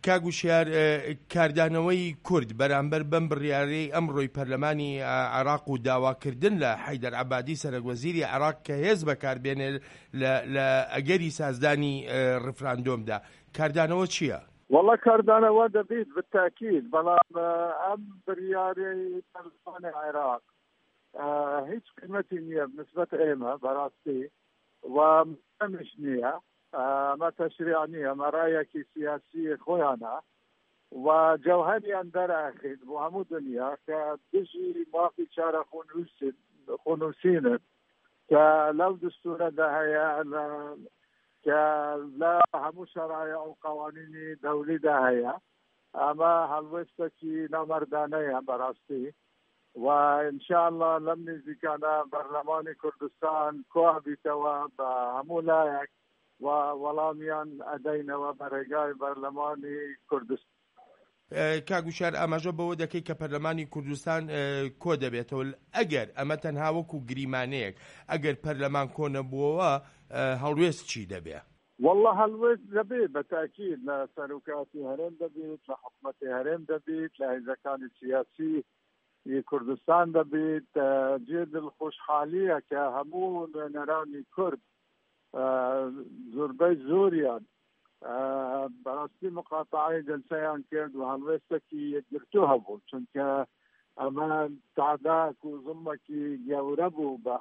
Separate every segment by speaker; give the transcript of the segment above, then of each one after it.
Speaker 1: کاگوشیار کاردانەوەی کورد بەرامبەر بەم بڕیارەی ئەمڕۆی پەرلەمانی عێراق و داواکردن لە حەیدەر عەبادی سەرۆکوەزیری عێراق کە هێز بەکاربێنێت لە ئەگەری سازدانی ڕفراندۆمدا کاردانەوە چییە؟
Speaker 2: والله کاردانەوە دەبێت بالتاکید بەڵام ئەم بڕیارەی پەرلەمانی عێراق هیچ قیمەتی نییە بنسبەت ئێمە بەڕاستی و ئەمش نییە ئەمە تەشریع نییە ئەمە ڕایەکی سیاسی خۆیانە و جەوهەریان دەرەخید بۆ هەموو دنیا کە دژی مافی چارە خۆنووسینت کە لەو دستورەدا هەیە کە لە هەموو شەرایع و قوانینی دەولیدا هەیە ئەمە هەڵوێستێکی نامەردانەیە بەڕاستی و ئینشاءالله لەم نزیکانە بەرلەمانی کوردستان کۆبیتەوە بە هەموو لایەک و وەڵامیان ئەدەینەوە بەڕێگای بەرلەمانی کوردستان.
Speaker 1: کاگوشار ئاماژە بەوە دەکەی کە پەرلەمانی کوردستان کۆ دەبێتەوە ئەگەر ئەمە تەنها وەکو گریمانەیەک ئەگەر پەرلەمان کۆ نەبووەوە هەڵوێست چی دەبێ؟
Speaker 2: والله هەڵوێست دەبێت بەتاکید لە سەرۆکاتی هەرێم دەبێت لە حکوومەتی هەرێم دەبێت لە هێزەکانی سیاسی کوردستان دەبێت جێ دڵخۆشحالیە کە هەموو نوێنەرانی کورد زۆربەی زۆریان بەڕاستی مقاتعەی جلسەیان کرد و هەڵوێستێکی یەکگرتو هەبوو چونکە ئەمە تعداک و زڵمێکی گەورە بوو بە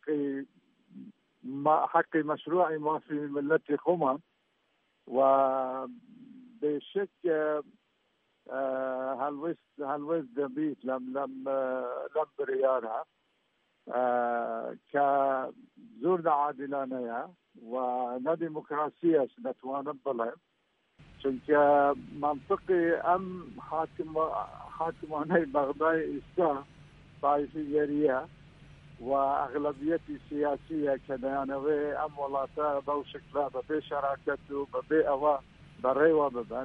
Speaker 2: حەقی مەشروعی مافی ملەتی خۆمان و بێشک هەڵوێست دەبێت لەم بڕیارە کە زۆر نەعادلانەیە و نەدیموکراسیەش دەتوانم بڵێم چونکە منطقی ئەم حاکمانەی بەغدای ئێستا تایفی گەریە و ئەغلەبیەتی سیاسیە کە دەیانەوێ ئەم وڵاتە بەو شکلە بەبێ شەراکەت و بەبێ ئەوە بەڕێوە ببەن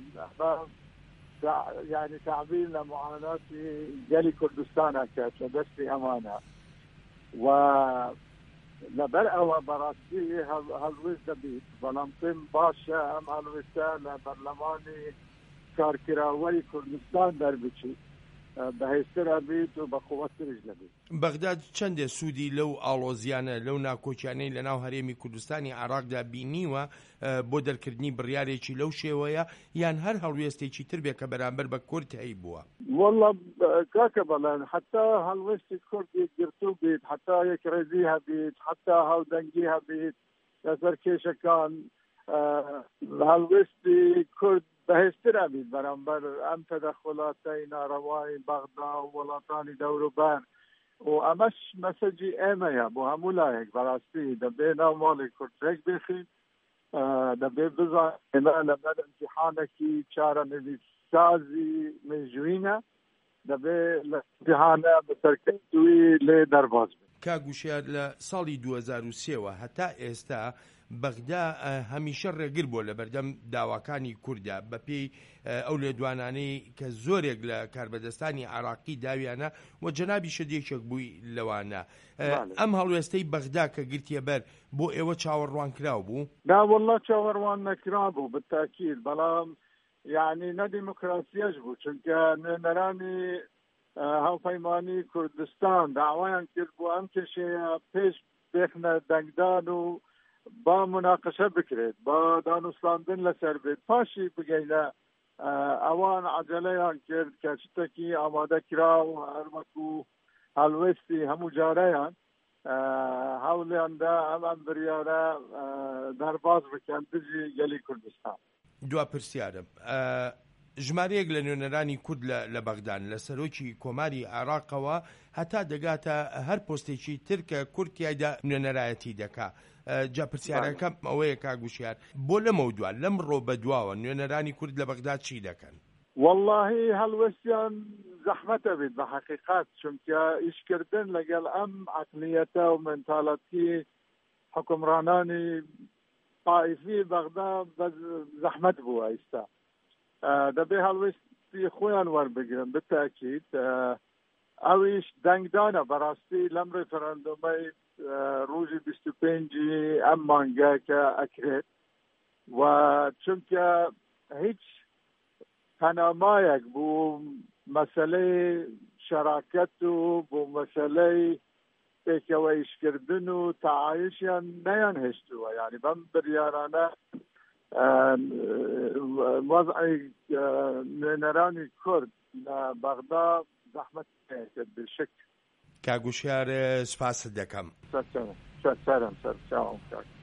Speaker 2: يعني تعبير لمعاناة جالي كردستان كانت لدستي أمانة و لبرأة وبراسي هالويز دبيت بلانطين باشا أم هالويستان برلماني كاركراوي كردستان دربشي بەهێزترە بیت و بە قووەتترش دەبێت.
Speaker 1: بەغداد چەندێ سوودی لەو ئاڵۆزیانە لەو ناکۆچیانەی لە ناو هەرێمی کوردستانی عێراقدا بینیوە بۆ دەرکردنی بڕیارێکی لەو شێوەیە یان هەر هەڵوێستێکی تر بێ کە بەرامبەر بە کورد هەی بووە؟
Speaker 2: والله کاکە بەڵێن حتا هەڵوێستی کورد یەکگرتو بیت حتا یەکڕێزی هەبیت حتا هاودەنگی هەبیت لەسەر کێشەکان هەڵوێستی کورد بەهێزترە بیت بەرامبەر ئەم تەدەخڵاتەی ناڕەوای بەغدا و وڵاتانی دەوروبەر و ئەمەش مەسەجی ئێمەیە بۆ هەموو لایەک بەڕاستی دەبێ ناو ماڵی کورتێک بخین دەبێ بزانین ئێمە لەبەر ئیمتیحانێکی چارەنویسسازی مێژووینە دەبێ لە ئیمتیحانە بەسەرکەوتووی لێ دەرباز بێت.
Speaker 1: کاگوشیار لە ساڵی 2003 هەتا ئێستا بەغدا هەمیشە ڕێگر بۆ لە بەردەم داواکانی کووردا بەپێی ئەو لێدوانانەی کە زۆرێک لە کاربەدەستانی عێراقی داویانە و جەنابی شەدێکێک بووی لەوانە ئەم هەڵوێستەی بەغدا کە گرتیە بەر بۆ ئێوە چاوەڕوان کراو بوو؟
Speaker 2: نا والله چاوەڕوان نەکرا بوو بالتاکید بەڵام یعنی نەدیموکراسیەش بوو چونکە نوێنەرانی هاوپەیمانی کوردستان داوایان کرد بۆ ئەم کێشەیە پێش بێخنە دەنگدان و با مناقشه بکرێت با دانوستاندن لەسەر بێت پاشی بگەینە ئەوان عەجەلەیان کرد کە شتێکی ئامادە کرا و هەرمەکو هەڵوێستی هەموو جارەیان هەوڵیاندا ئەم بڕیارە دەرباز بکەن دژی گەلی کوردستان.
Speaker 1: دوا پرسیارم ژمارەیەک لە نوێنەرانی کورد لە بەغدان لە سەرۆکی کۆماری عێراقەوە هەتا دەگاتە هەر پۆستێکی تر کە کورتیایدا نوێنەرایەتی دەکا. جا پرسیارەکەم ئەوەیە کاگوشیار بۆ لەمە دووە لەم ڕۆ بەدواوە نوێنەرانی کورد لە بەغداد چی دەکەن؟
Speaker 2: واللهی هەڵوێستیان زەحمەتە بێت بە حەقیقەت چونکە ئیشکردن لەگەڵ ئەم عەقلیەتە و مێنتاڵەتی حکومڕانانی طائفی بەغدا زەحمەت بووە ئێستا دەبێ هەڵوێستی خۆیان وەربگرن بالتاکید ئەویش دەنگدانە بەڕاستی لەم ڕێفەرەندۆمەی ڕۆژی 25 ئەم مانگە کە ئەکرێت و چونکە هیچ هەنامایەک بوو مەسەلەی شەراکەت و بۆ مەسەلەی پێکەوە ئیشکردن و تەعایشیان نەیانهێشتووە. یعنی بەم بڕیارانە وەضعی نوێنەرانی کورد لە بەغدا زەحمەت کرد بشک.
Speaker 1: کاگوشیار سپاست دەکەم.
Speaker 2: سەرچاوم کاک.